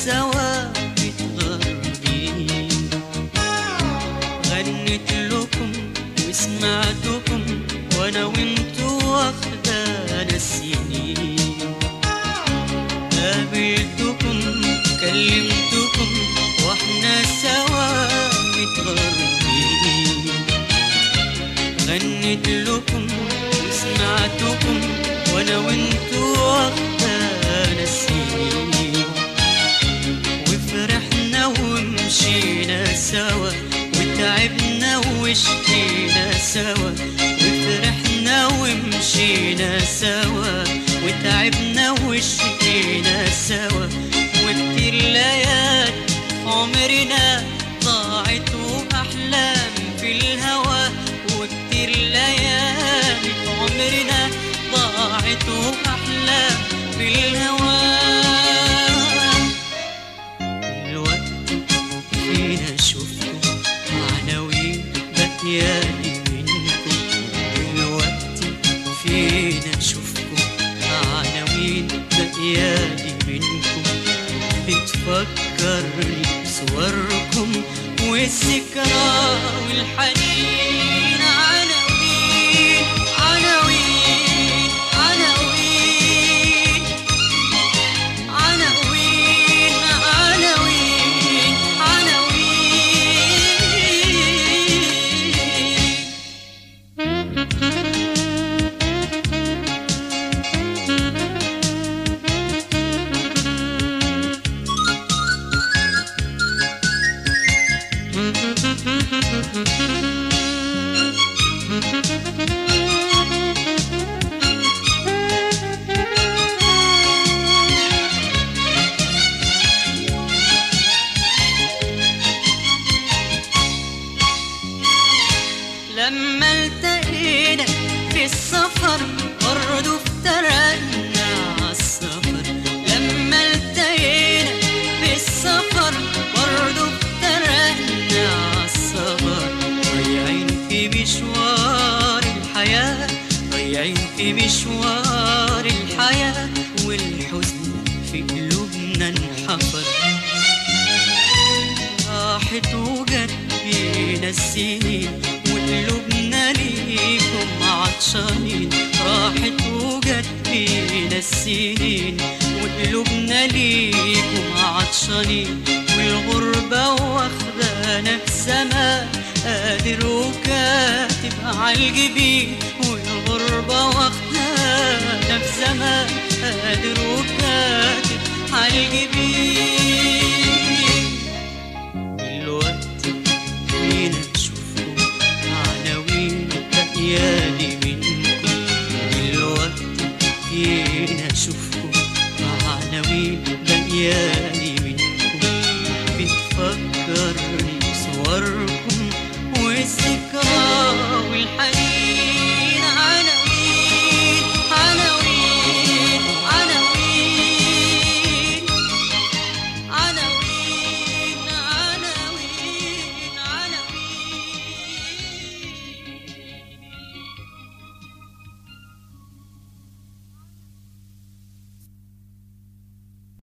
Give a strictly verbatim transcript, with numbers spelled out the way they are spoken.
سوا متغربين. غنيت لكم وسمعتكم وانا وانتوا واخدانا السنين. قابلتكم كلمتكم واحنا سوا متغربين. غنيت لكم وسمعتكم وانا وانتوا واخدانا السنين. وفرحنا ومشينا سوا وتعبنا وشكينا سوا. وفرحنا ومشينا سوا وتعبنا وشكينا سوا. وكتير ليالي عمرنا ضاعت وأحلام في الهوى. وكتير ليالي عمرنا ضاعت وأحلام في الهوى. الوقت فينا شفته عناوين بكيالي منكم. الوقت فينا شفته عناوين بكيالي منكم. بتفكرني بصوركم والذكرى والحنين. عناوين عناوين عناوين عناوين عناوين لما التقينا في السفر برضه افترقنا عالسفر. لما التقينا في السفر برضه افترقنا عالسفر. ضايعين في مشوار الحياة ضايعين في مشوار الحياة. والحزن في قلوبنا انحفر. راحت وجت بينا السنين وقلوبنا ليكم عطشانين. راحت وجت بينا السنين وقلوبنا ليكم عطشانين. والغربة واخدانا بسما قادر وكاتب عالجبين. والغربة واخدانا بسما قادر وكاتب عالجبين.